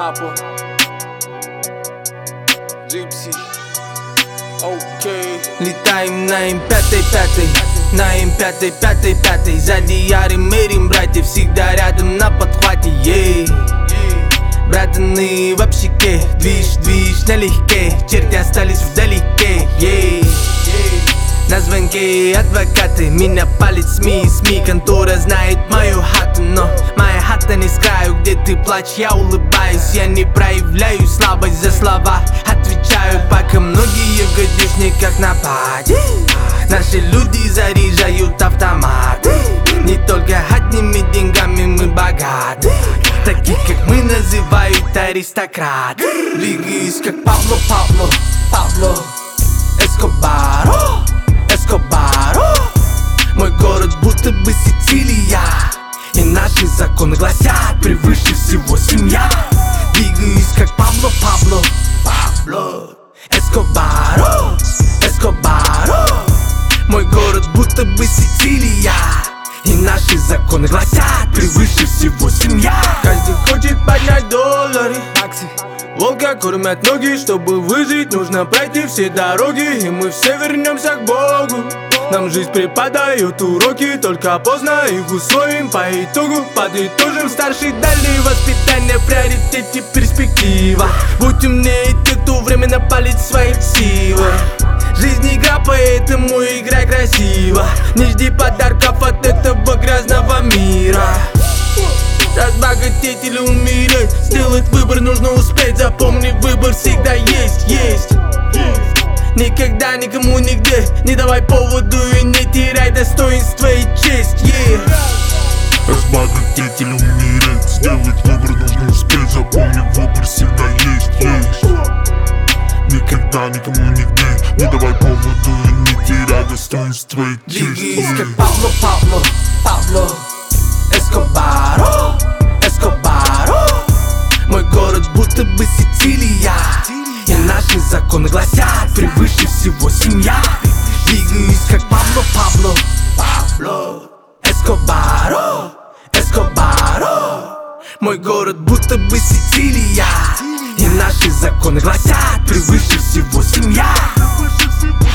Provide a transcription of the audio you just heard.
Папа Джипси. Окей. Летаем на М5-5, на М5-5, сзади ярым мерим, братья всегда рядом на подхвате, ей. Братаны в общаке, движ налегке, черти остались вдалеке, ей. На звонке адвокаты, меня палит СМИ, контора знает мою хату, но моя хата не с краю, где ты плачешь, я улыбаюсь, я не проявляю слабость, за слова отвечаю, пока многие в гадюшниках на паре. Наши люди заряжают автоматы, не только одними деньгами мы богаты, таких как мы называют аристократы. Двигаюсь как Пабло Эскобар. Мой город будто бы Сицилия, и наши законы гласят: превыше всего семья. Двигаюсь как Пабло Эскобар. Мой город будто бы Сицилия, и наши законы гласят: превыше всего семья. Каждый хочет поднять доллары, волка кормят ноги, чтобы выжить, нужно пройти все дороги, и мы все вернемся к Богу. Нам жизнь преподает уроки, только поздно их усвоим по итогу. Подытожим: старший дали воспитание, приоритете перспектива. Будь умнее те, кто временно палит свои силы. Жизнь игра, поэтому играй красиво. Не жди подарков от этого грязного мира. Разбогатеть или умереть, сделать выбор нужно успеть. Запомни, выбор всегда есть. Никогда никому нигде не давай поводу и не теряй достоинство и честь, Разбогатеть или умереть, сделать выбор нужно успеть. Запомни, выбор всегда есть. Никогда никому нигде не давай поводу и не теряй достоинство и честь. Двигаюсь как Пабло Эскобар. Мой город будто бы Сицилия, и наши законы гласят: превыше всего семья. Двигаюсь как Пабло Эскобар. Мой город будто бы Сицилия, и наши законы гласят: превыше всего семья.